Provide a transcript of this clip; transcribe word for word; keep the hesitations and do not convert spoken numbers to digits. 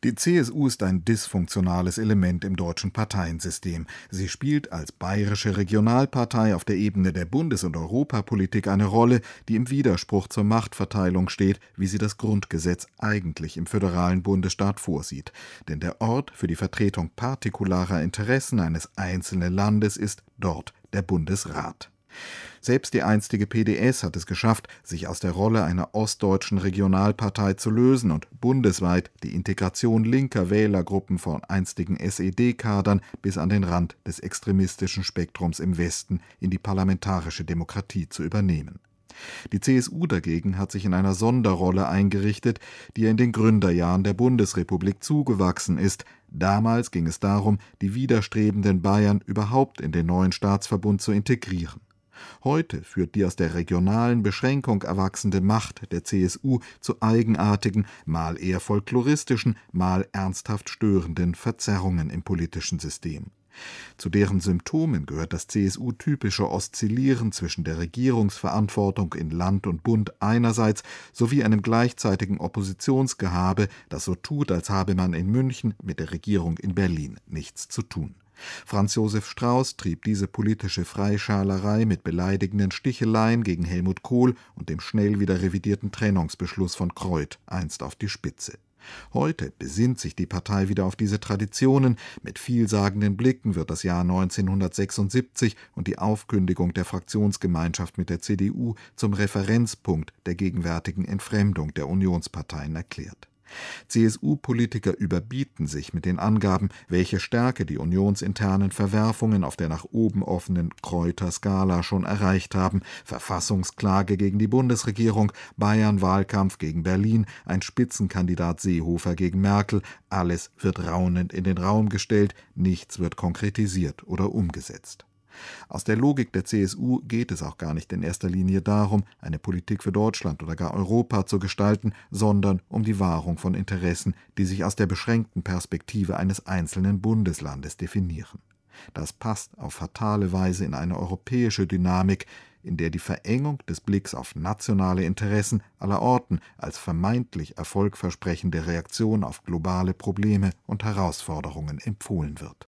Die C S U ist ein dysfunktionales Element im deutschen Parteiensystem. Sie spielt als bayerische Regionalpartei auf der Ebene der Bundes- und Europapolitik eine Rolle, die im Widerspruch zur Machtverteilung steht, wie sie das Grundgesetz eigentlich im föderalen Bundesstaat vorsieht. Denn der Ort für die Vertretung partikularer Interessen eines einzelnen Landes ist dort der Bundesrat. Selbst die einstige P D S hat es geschafft, sich aus der Rolle einer ostdeutschen Regionalpartei zu lösen und bundesweit die Integration linker Wählergruppen von einstigen S E D-Kadern bis an den Rand des extremistischen Spektrums im Westen in die parlamentarische Demokratie zu übernehmen. Die C S U dagegen hat sich in einer Sonderrolle eingerichtet, die ihr in den Gründerjahren der Bundesrepublik zugewachsen ist. Damals ging es darum, die widerstrebenden Bayern überhaupt in den neuen Staatsverbund zu integrieren. Heute führt die aus der regionalen Beschränkung erwachsende Macht der C S U zu eigenartigen, mal eher folkloristischen, mal ernsthaft störenden Verzerrungen im politischen System. Zu deren Symptomen gehört das C S U-typische Oszillieren zwischen der Regierungsverantwortung in Land und Bund einerseits sowie einem gleichzeitigen Oppositionsgehabe, das so tut, als habe man in München mit der Regierung in Berlin nichts zu tun. Franz Josef Strauß trieb diese politische Freischalerei mit beleidigenden Sticheleien gegen Helmut Kohl und dem schnell wieder revidierten Trennungsbeschluss von Kreuth einst auf die Spitze. Heute besinnt sich die Partei wieder auf diese Traditionen. Mit vielsagenden Blicken wird das Jahr neunzehnhundertsechsundsiebzig und die Aufkündigung der Fraktionsgemeinschaft mit der C D U zum Referenzpunkt der gegenwärtigen Entfremdung der Unionsparteien erklärt. C S U-Politiker überbieten sich mit den Angaben, welche Stärke die unionsinternen Verwerfungen auf der nach oben offenen Kreuter Skala schon erreicht haben: Verfassungsklage gegen die Bundesregierung, Bayern-Wahlkampf gegen Berlin, ein Spitzenkandidat Seehofer gegen Merkel. Alles wird raunend in den Raum gestellt, nichts wird konkretisiert oder umgesetzt. Aus der Logik der C S U geht es auch gar nicht in erster Linie darum, eine Politik für Deutschland oder gar Europa zu gestalten, sondern um die Wahrung von Interessen, die sich aus der beschränkten Perspektive eines einzelnen Bundeslandes definieren. Das passt auf fatale Weise in eine europäische Dynamik, in der die Verengung des Blicks auf nationale Interessen allerorten als vermeintlich erfolgversprechende Reaktion auf globale Probleme und Herausforderungen empfohlen wird.